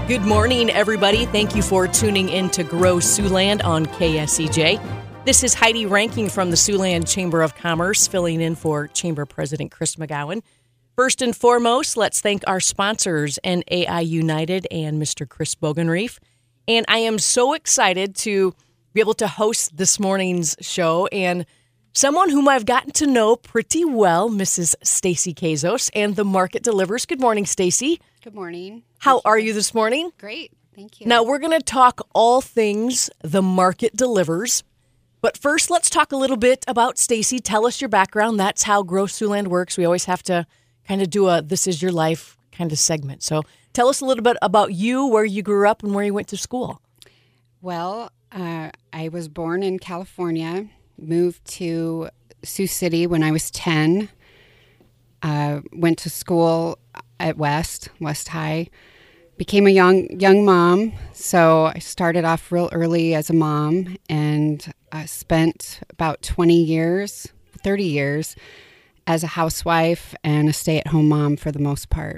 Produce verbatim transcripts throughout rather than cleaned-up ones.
Good morning, everybody. Thank you for tuning in to Grow Siouxland on K S E J. This is Heidi Ranking from the Siouxland Chamber of Commerce, filling in for Chamber President Chris McGowan. First and foremost, let's thank our sponsors, N A I United and Mister Chris Bogenreef. And I am so excited to be able to host this morning's show and someone whom I've gotten to know pretty well, Missus Stacy Kazos, and the Market Delivers. Good morning, Stacy. Good morning. How are you this morning? Great. Thank you. Now, we're going to talk all things The Market Delivers. But first, let's talk a little bit about Stacy. Tell us your background. That's how Grow Siouxland works. We always have to kind of do a This Is Your Life kind of segment. So tell us a little bit about you, where you grew up, and where you went to school. Well, uh, I was born in California, moved to Sioux City when I was ten, uh, went to school at West, West High, became a young young mom. So I started off real early as a mom and I spent about twenty years, thirty years as a housewife and a stay-at-home mom for the most part.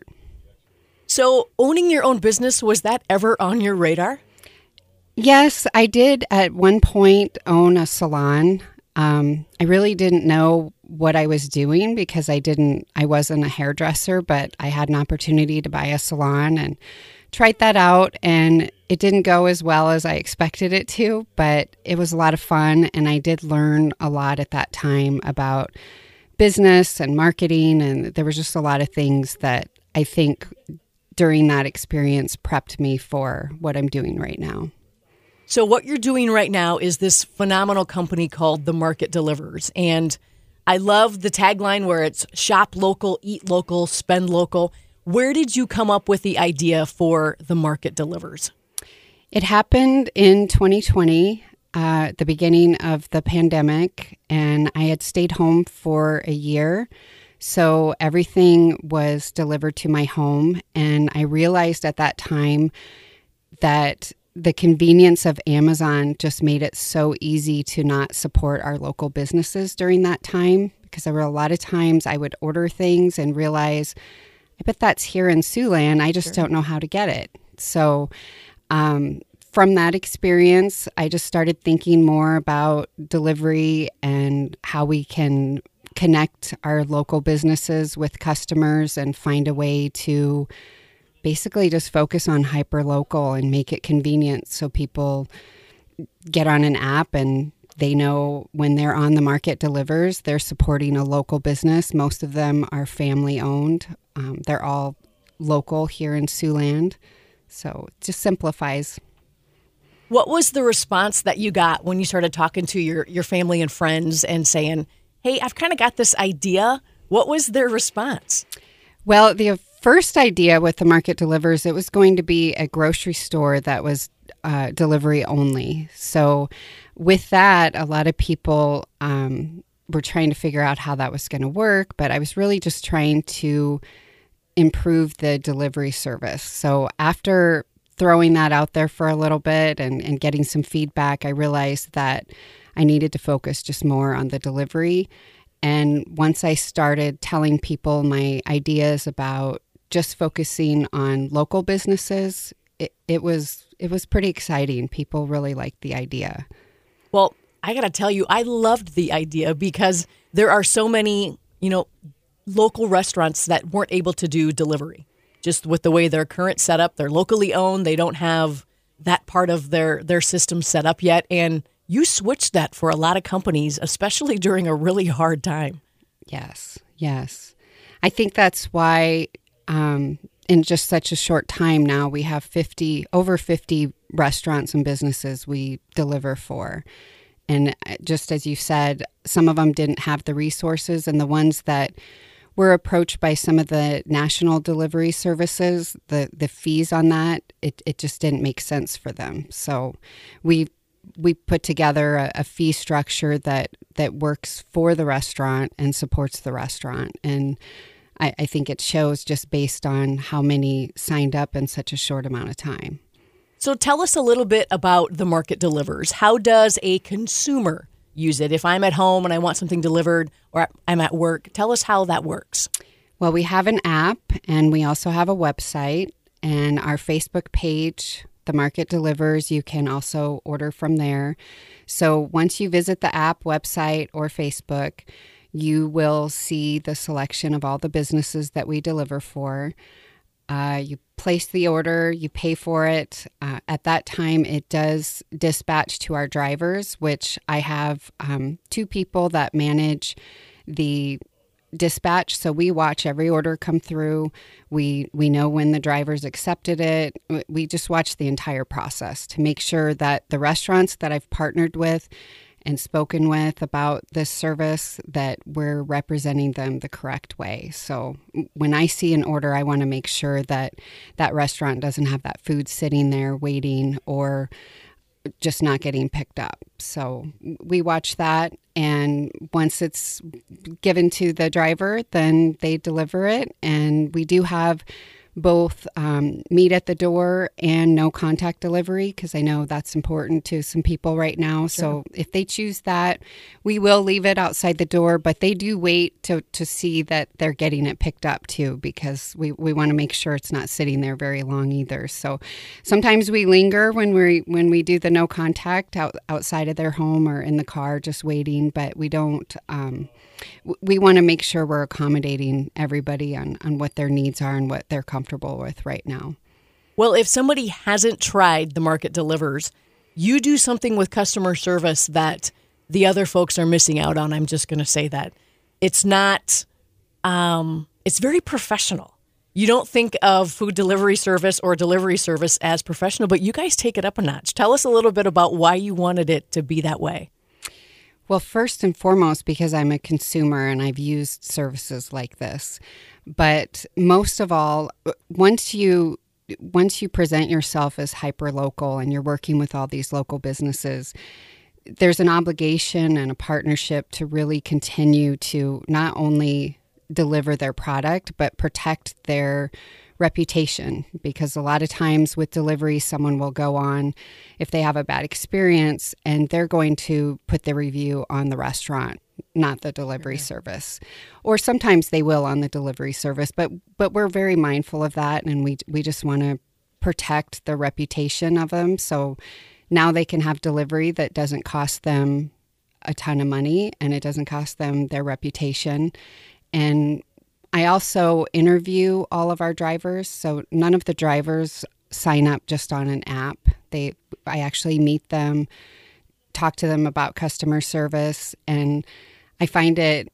So owning your own business, was that ever on your radar? Yes, I did at one point own a salon. Um, I really didn't know what I was doing because I didn't, I wasn't a hairdresser, but I had an opportunity to buy a salon and tried that out, and it didn't go as well as I expected it to, but it was a lot of fun, and I did learn a lot at that time about business and marketing, and there was just a lot of things that I think during that experience prepped me for what I'm doing right now. So what you're doing right now is this phenomenal company called The Market Delivers. And I love the tagline where it's shop local, eat local, spend local. Where did you come up with the idea for The Market Delivers? It happened in twenty twenty, uh, the beginning of the pandemic, and I had stayed home for a year. So everything was delivered to my home. And I realized at that time that the convenience of Amazon just made it so easy to not support our local businesses during that time, because there were a lot of times I would order things and realize, I bet that's here in Siouxland. I just sure. don't know how to get it. So um, from that experience, I just started thinking more about delivery and how we can connect our local businesses with customers and find a way to basically just focus on hyper-local and make it convenient so people get on an app and they know when they're on The Market Delivers, they're supporting a local business. Most of them are family-owned. Um, they're all local here in Siouxland. So it just simplifies. What was the response that you got when you started talking to your, your family and friends and saying, hey, I've kind of got this idea? What was their response? Well, the first idea with The Market Delivers, it was going to be a grocery store that was uh, delivery only. So with that, a lot of people um, were trying to figure out how that was going to work, but I was really just trying to improve the delivery service. So after throwing that out there for a little bit and, and getting some feedback, I realized that I needed to focus just more on the delivery. And once I started telling people my ideas about just focusing on local businesses, it, it was it was pretty exciting. People really liked the idea. Well, I got to tell you, I loved the idea because there are so many, you know, local restaurants that weren't able to do delivery. Just with the way their current setup, they're locally owned. They don't have that part of their, their system set up yet. And you switched that for a lot of companies, especially during a really hard time. Yes, yes. I think that's why um, in just such a short time now, we have fifty, over fifty restaurants and businesses we deliver for. And just as you said, some of them didn't have the resources, and the ones that were approached by some of the national delivery services, the, the fees on that, it, it just didn't make sense for them. So we we put together a, a fee structure that, that works for the restaurant and supports the restaurant. And I, I think it shows just based on how many signed up in such a short amount of time. So tell us a little bit about The Market Delivers. How does a consumer use it? If I'm at home and I want something delivered or I'm at work, tell us how that works. Well, we have an app and we also have a website. and our Facebook page, The Market Delivers. You can also order from there. So once you visit the app, website, or Facebook, you will see the selection of all the businesses that we deliver for. Uh, you place the order, you pay for it. Uh, at that time, it does dispatch to our drivers, which I have um, two people that manage the dispatch. So we watch every order come through. We we know when the drivers accepted it. We just watch the entire process to make sure that the restaurants that I've partnered with and spoken with about this service, that we're representing them the correct way. So when I see an order, I want to make sure that that restaurant doesn't have that food sitting there waiting or just not getting picked up. So we watch that, and once it's given to the driver, then they deliver it. And we do have both um, meet at the door and no contact delivery, because I know that's important to some people right now. Sure. So if they choose that, we will leave it outside the door, but they do wait to, to see that they're getting it picked up too, because we, we want to make sure it's not sitting there very long either. So sometimes we linger when we when we do the no contact out, outside of their home or in the car just waiting, but we don't um, we want to make sure we're accommodating everybody on, on what their needs are and what they're comfortable with right now. Well, if somebody hasn't tried The Market Delivers, you do something with customer service that the other folks are missing out on. I'm just going to say that. It's not, um, it's very professional. You don't think of food delivery service or delivery service as professional, but you guys take it up a notch. Tell us a little bit about why you wanted it to be that way. Well, first and foremost, because I'm a consumer and I've used services like this. But most of all, once you once you present yourself as hyper-local and you're working with all these local businesses, there's an obligation and a partnership to really continue to not only deliver their product, but protect their reputation, because a lot of times with delivery, someone will go on if they have a bad experience and they're going to put the review on the restaurant, not the delivery mm-hmm. service. Or sometimes they will on the delivery service, but but we're very mindful of that, and we we just want to protect the reputation of them. So now they can have delivery that doesn't cost them a ton of money, and it doesn't cost them their reputation. And I also interview all of our drivers, so none of the drivers sign up just on an app. They, I actually meet them, talk to them about customer service, and I find it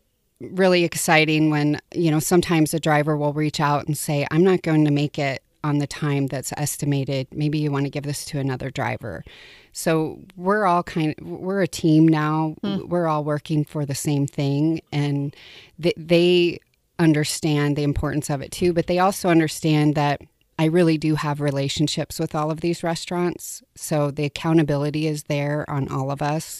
really exciting when, you know, sometimes a driver will reach out and say, I'm not going to make it on the time that's estimated. Maybe you want to give this to another driver. So we're all kind of, we're a team now. Mm. We're all working for the same thing, and th- they understand the importance of it too, but they also understand that I really do have relationships with all of these restaurants. So the accountability is there on all of us.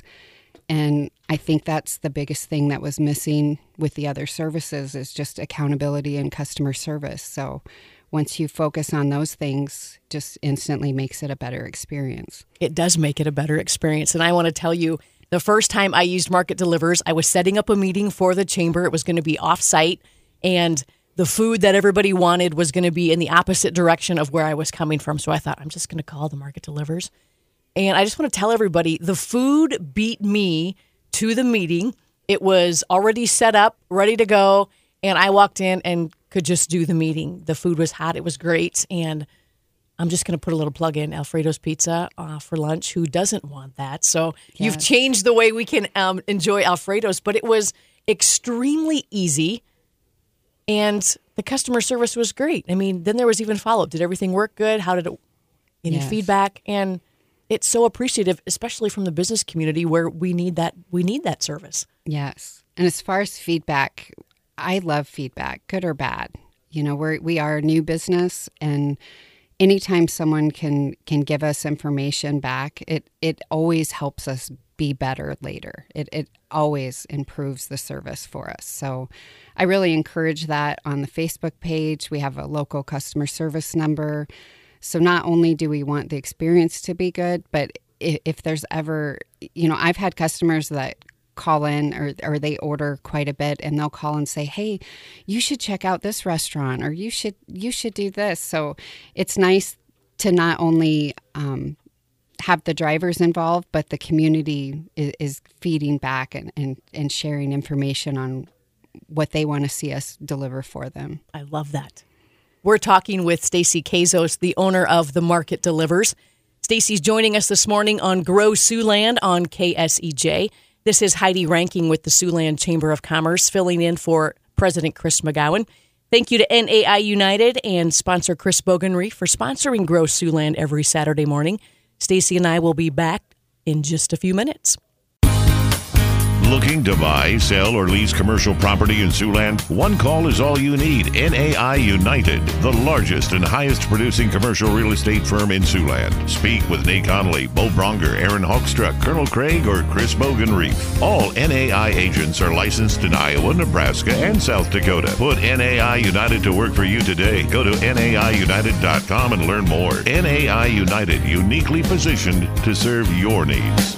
And I think that's the biggest thing that was missing with the other services, is just accountability and customer service. So once you focus on those things, just instantly makes it a better experience. It does make it a better experience. And I want to tell you, the first time I used Market Delivers, I was setting up a meeting for the chamber. It was going to be off-site, and the food that everybody wanted was going to be in the opposite direction of where I was coming from. So I thought, I'm just going to call The Market Delivers. And I just want to tell everybody, the food beat me to the meeting. It was already set up, ready to go. And I walked in and could just do the meeting. The food was hot. It was great. And I'm just going to put a little plug in, Alfredo's Pizza uh, for lunch. Who doesn't want that? So yes. You've changed the way we can um, enjoy Alfredo's. But it was extremely easy. And the customer service was great. I mean, then there was even follow-up. Did everything work good? How did it, any yes. feedback? And it's so appreciative, especially from the business community where we need that, we need that service. Yes. And as far as feedback, I love feedback, good or bad. You know, we're, we are a new business, and anytime someone can, can give us information back, it, it always helps us be better later. It, it always improves the service for us. So I really encourage that on the Facebook page. We have a local customer service number. So not only do we want the experience to be good, but if, if there's ever, you know, I've had customers that call in or, or they order quite a bit, and they'll call and say, hey, you should check out this restaurant, or you should you should do this. So it's nice to not only um, have the drivers involved, but the community is, is feeding back and, and, and sharing information on what they want to see us deliver for them. I love that. We're talking with Stacy Kazos, the owner of The Market Delivers. Stacy's joining us this morning on Grow Siouxland on K S E J. This is Heidi Ranking with the Siouxland Chamber of Commerce, filling in for President Chris McGowan. Thank you to N A I United and sponsor Chris Bogenreef for sponsoring Grow Siouxland every Saturday morning. Stacy and I will be back in just a few minutes. Looking to buy, sell, or lease commercial property in Siouxland? One call is all you need. N A I United, the largest and highest producing commercial real estate firm in Siouxland. Speak with Nate Connolly, Bo Bronger, Aaron Hoekstruck, Colonel Craig, or Chris Bogenreef. All N A I agents are licensed in Iowa, Nebraska, and South Dakota. Put N A I United to work for you today. Go to N A I united dot com and learn more. N A I United, uniquely positioned to serve your needs.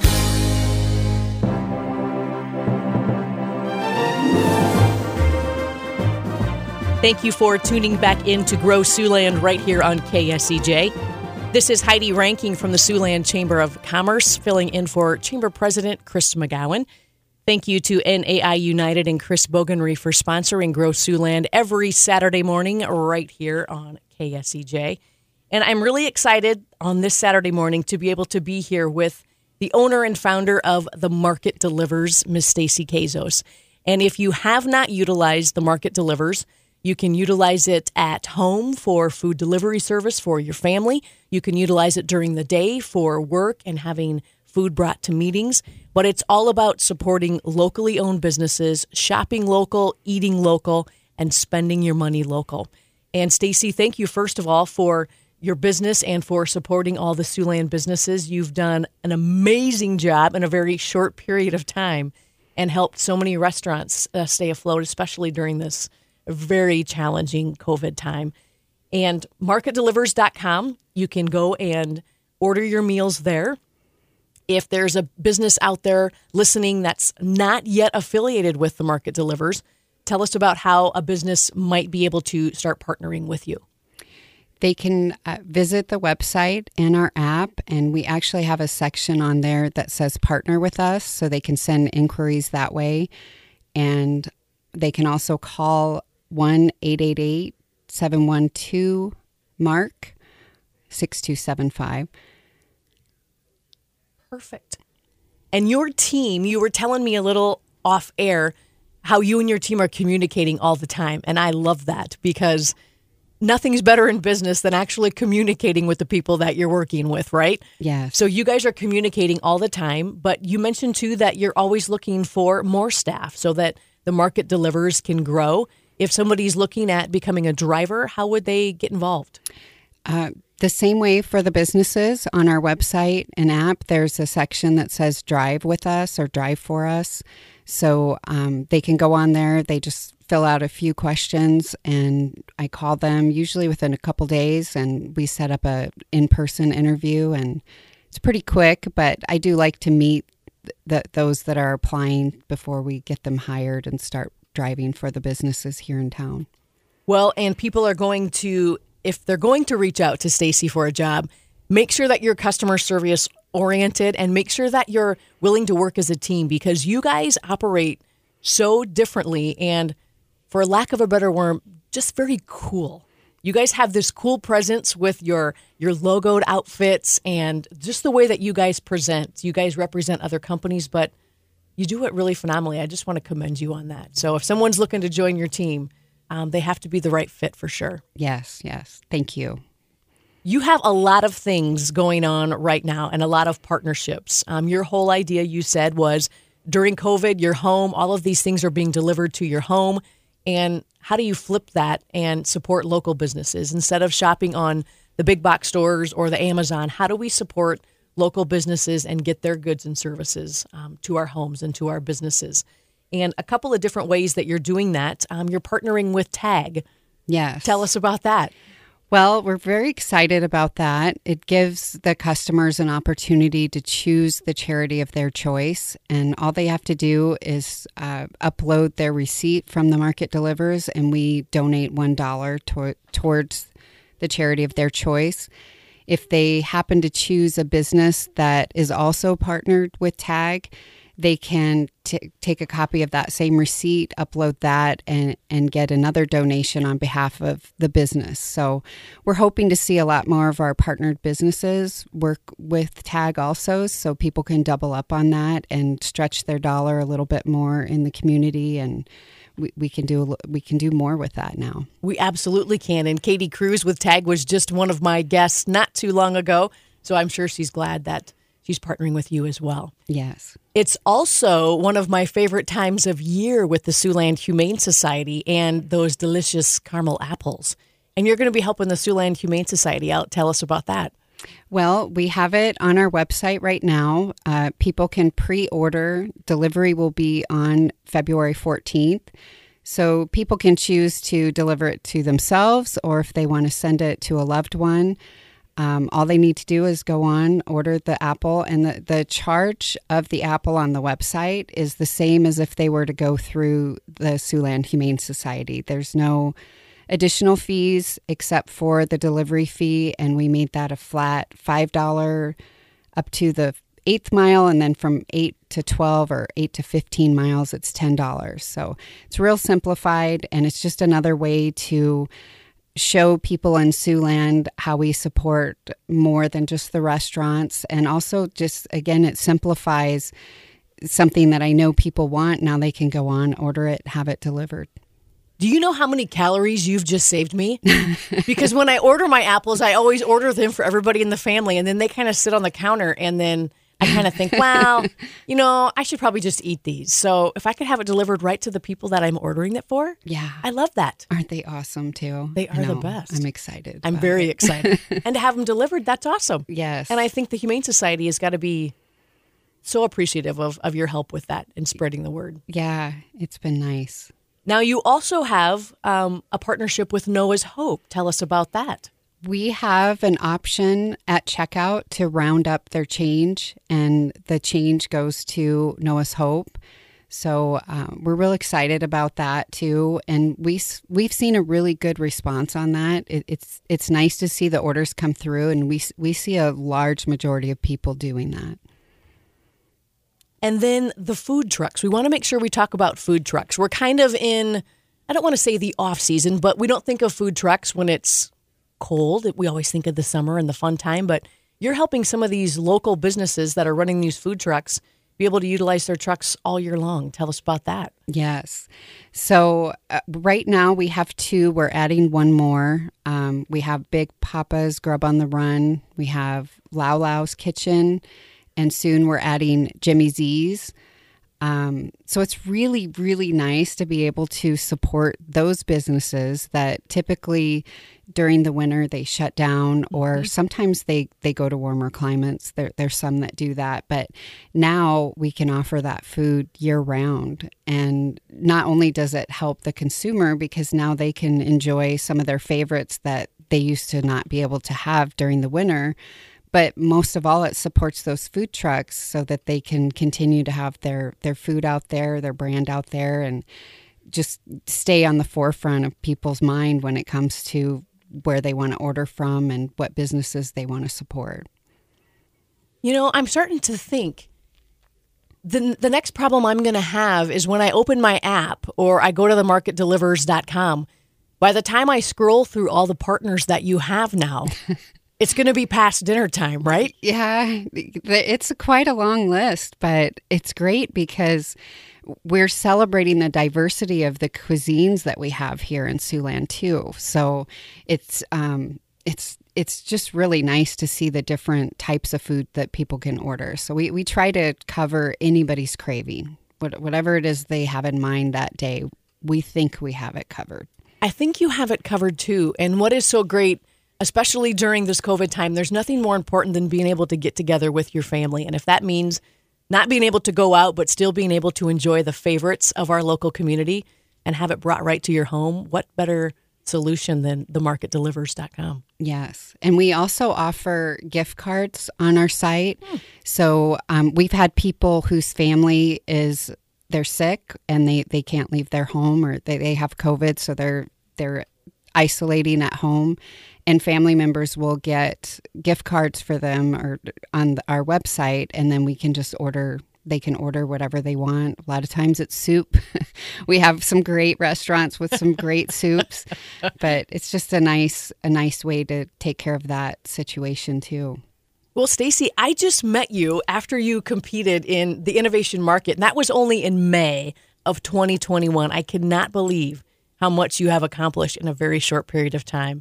Thank you for tuning back in to Grow Siouxland right here on K S E J. This is Heidi Ranking from the Siouxland Chamber of Commerce, filling in for Chamber President Chris McGowan. Thank you to N A I United and Chris Bogenreef for sponsoring Grow Siouxland every Saturday morning right here on K S E J. And I'm really excited on this Saturday morning to be able to be here with the owner and founder of The Market Delivers, Miz Stacy Kazos. And if you have not utilized The Market Delivers, you can utilize it at home for food delivery service for your family. You can utilize it during the day for work and having food brought to meetings. But it's all about supporting locally owned businesses, shopping local, eating local, and spending your money local. And Stacy, thank you, first of all, for your business and for supporting all the Siouxland businesses. You've done an amazing job in a very short period of time and helped so many restaurants uh, stay afloat, especially during this very challenging COVID time. And market delivers dot com, you can go and order your meals there. If there's a business out there listening that's not yet affiliated with The Market Delivers, tell us about how a business might be able to start partnering with you. They can uh, visit the website and our app, and we actually have a section on there that says partner with us, so they can send inquiries that way. And they can also call one eight eight eight, seven one two, M A R K, six two seven five. Perfect. And your team, you were telling me a little off air how you and your team are communicating all the time. And I love that, because nothing's better in business than actually communicating with the people that you're working with, right? Yes. So you guys are communicating all the time, but you mentioned too that you're always looking for more staff so that The Market Delivers can grow. If somebody's looking at becoming a driver, how would they get involved? Uh, the same way for the businesses. On our website and app, there's a section that says drive with us or drive for us. So um, they can go on there. They just fill out a few questions, and I call them usually within a couple days, and we set up a in-person interview, and it's pretty quick, but I do like to meet the, those that are applying before we get them hired and start driving for the businesses here in town. Well, and people are going to, if they're going to reach out to Stacy for a job, make sure that you're customer service oriented and make sure that you're willing to work as a team, because you guys operate so differently and, for lack of a better word, just very cool. You guys have this cool presence with your your logoed outfits and just the way that you guys present. You guys represent other companies, but you do it really phenomenally. I just want to commend you on that. So if someone's looking to join your team, um, they have to be the right fit for sure. Yes, yes. Thank you. You have a lot of things going on right now and a lot of partnerships. Um, your whole idea, you said, was during COVID, your home, all of these things are being delivered to your home. And how do you flip that and support local businesses? Instead of shopping on the big box stores or the Amazon, how do we support local businesses and get their goods and services um, to our homes and to our businesses? And a couple of different ways that you're doing that. Um, you're partnering with TAG. Yes. Tell us about that. Well, we're very excited about that. It gives the customers an opportunity to choose the charity of their choice. And all they have to do is uh, upload their receipt from the Market Delivers, and we donate one dollar to- towards the charity of their choice. If they happen to choose a business that is also partnered with TAG, they can t- take a copy of that same receipt, upload that, and, and get another donation on behalf of the business. So we're hoping to see a lot more of our partnered businesses work with TAG also, so people can double up on that and stretch their dollar a little bit more in the community, and we, we can do we can do more with that now. We absolutely can. And Katie Cruz with TAG was just one of my guests not too long ago, so I'm sure she's glad that she's partnering with you as well. Yes. It's also one of my favorite times of year with the Siouxland Humane Society and those delicious caramel apples. And you're going to be helping the Siouxland Humane Society out. Tell us about that. Well, we have it on our website right now. Uh, people can pre-order. Delivery will be on February fourteenth. So people can choose to deliver it to themselves, or if they want to send it to a loved one. Um, all they need to do is go on, order the apple, and the, the charge of the apple on the website is the same as if they were to go through the Siouxland Humane Society. There's no additional fees except for the delivery fee, and we made that a flat five dollars up to the eighth mile, and then from eight to twelve or eight to fifteen miles, it's ten dollars. So it's real simplified, and it's just another way to show people in Siouxland how we support more than just the restaurants. And also just, again, it simplifies something that I know people want. Now they can go on, order it, have it delivered. Do you know how many calories you've just saved me? Because when I order my apples, I always order them for everybody in the family, and then they kind of sit on the counter, and then I kind of think, well, you know, I should probably just eat these. So if I could have it delivered right to the people that I'm ordering it for, yeah, I love that. Aren't they awesome too? They are the best. I'm excited. I'm very it. excited. And to have them delivered, that's awesome. Yes. And I think the Humane Society has got to be so appreciative of, of your help with that and spreading the word. Yeah, it's been nice. Now, you also have um, a partnership with Noah's Hope. Tell us about that. We have an option at checkout to round up their change, and the change goes to Noah's Hope. So um, we're real excited about that too, and we we've seen a really good response on that. It, it's it's nice to see the orders come through, and we we see a large majority of people doing that. And then the food trucks. We want to make sure we talk about food trucks. We're kind of in, I don't want to say the off season, but we don't think of food trucks when it's cold. We always think of the summer and the fun time, but you're helping some of these local businesses that are running these food trucks be able to utilize their trucks all year long. Tell us about that. Yes. So uh, right now we have two. We're adding one more. Um, we have Big Papa's Grub on the Run. We have Lau Lau's Kitchen. And soon we're adding Jimmy Z's. Um, so it's really, really nice to be able to support those businesses that typically during the winter they shut down, or mm-hmm. sometimes they, they go to warmer climates. There, there's some that do that. But now we can offer that food year round. And not only does it help the consumer, because now they can enjoy some of their favorites that they used to not be able to have during the winter, but most of all, it supports those food trucks so that they can continue to have their, their food out there, their brand out there, and just stay on the forefront of people's mind when it comes to where they want to order from and what businesses they want to support. You know, I'm starting to think the, the next problem I'm going to have is when I open my app or I go to the market delivers dot com, by the time I scroll through all the partners that you have now, it's going to be past dinner time, right? Yeah, it's quite a long list, but it's great because we're celebrating the diversity of the cuisines that we have here in Siouxland too. So it's um, it's it's just really nice to see the different types of food that people can order. So we, we try to cover anybody's craving, what, whatever it is they have in mind that day. We think we have it covered. I think you have it covered too. And what is so great, especially during this COVID time, there's nothing more important than being able to get together with your family. And if that means not being able to go out, but still being able to enjoy the favorites of our local community and have it brought right to your home, what better solution than the market delivers dot com. Yes. And we also offer gift cards on our site. Hmm. So um, we've had people whose family is, they're sick and they, they can't leave their home, or they, they have COVID, so they're they're isolating at home. And family members will get gift cards for them or on the, our website, and then we can just order. They can order whatever they want. A lot of times it's soup. We have some great restaurants with some great soups, but it's just a nice a nice way to take care of that situation too. Well, Stacy, I just met you after you competed in the Innovation Market, and that was only in May of twenty twenty-one. I cannot believe how much you have accomplished in a very short period of time.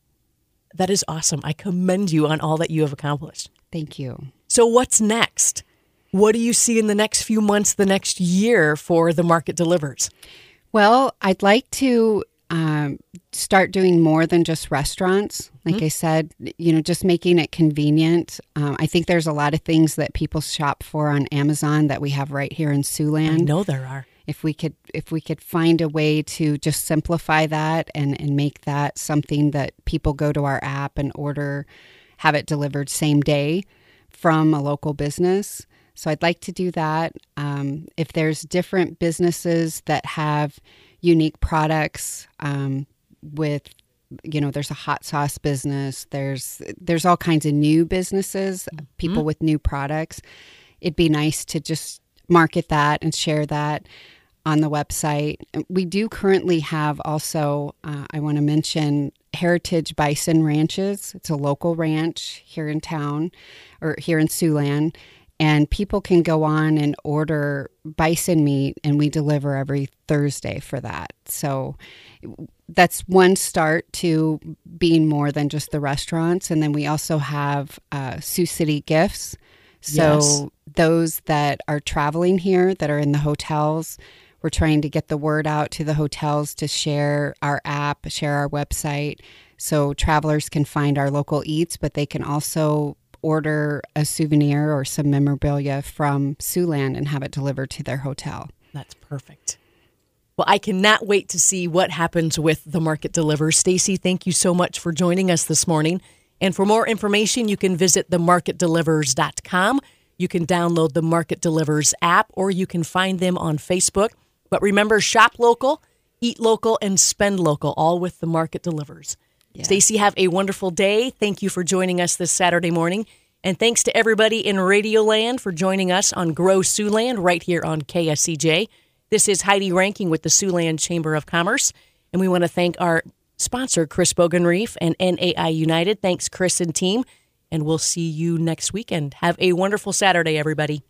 That is awesome. I commend you on all that you have accomplished. Thank you. So what's next? What do you see in the next few months, the next year for The Market Delivers? Well, I'd like to um, start doing more than just restaurants. Like mm-hmm. I said, you know, just making it convenient. Um, I think there's a lot of things that people shop for on Amazon that we have right here in Siouxland. I know there are. If we could, if we could find a way to just simplify that and, and make that something that people go to our app and order, have it delivered same day from a local business. So I'd like to do that. Um, if there's different businesses that have unique products um, with, you know, there's a hot sauce business, there's there's all kinds of new businesses, mm-hmm. people with new products. It'd be nice to just market that and share that on the website. We do currently have also, uh, I want to mention Heritage Bison Ranches. It's a local ranch here in town, or here in Siouxland. And people can go on and order bison meat, and we deliver every Thursday for that. So that's one start to being more than just the restaurants. And then we also have uh, Sioux City Gifts. So yes. Those that are traveling here, that are in the hotels, we're trying to get the word out to the hotels to share our app, share our website, so travelers can find our local eats, but they can also order a souvenir or some memorabilia from Siouxland and have it delivered to their hotel. That's perfect. Well, I cannot wait to see what happens with The Market Delivers. Stacy, thank you so much for joining us this morning. And for more information, you can visit the market delivers dot com. You can download the Market Delivers app, or you can find them on Facebook. But remember, shop local, eat local, and spend local, all with The Market Delivers. Yes. Stacy, have a wonderful day. Thank you for joining us this Saturday morning. And thanks to everybody in Radioland for joining us on Grow Siouxland right here on K S C J. This is Heidi Ranking with the Siouxland Chamber of Commerce. And we want to thank our sponsor, Chris Bogenreef and N A I United. Thanks, Chris and team. And we'll see you next weekend. Have a wonderful Saturday, everybody.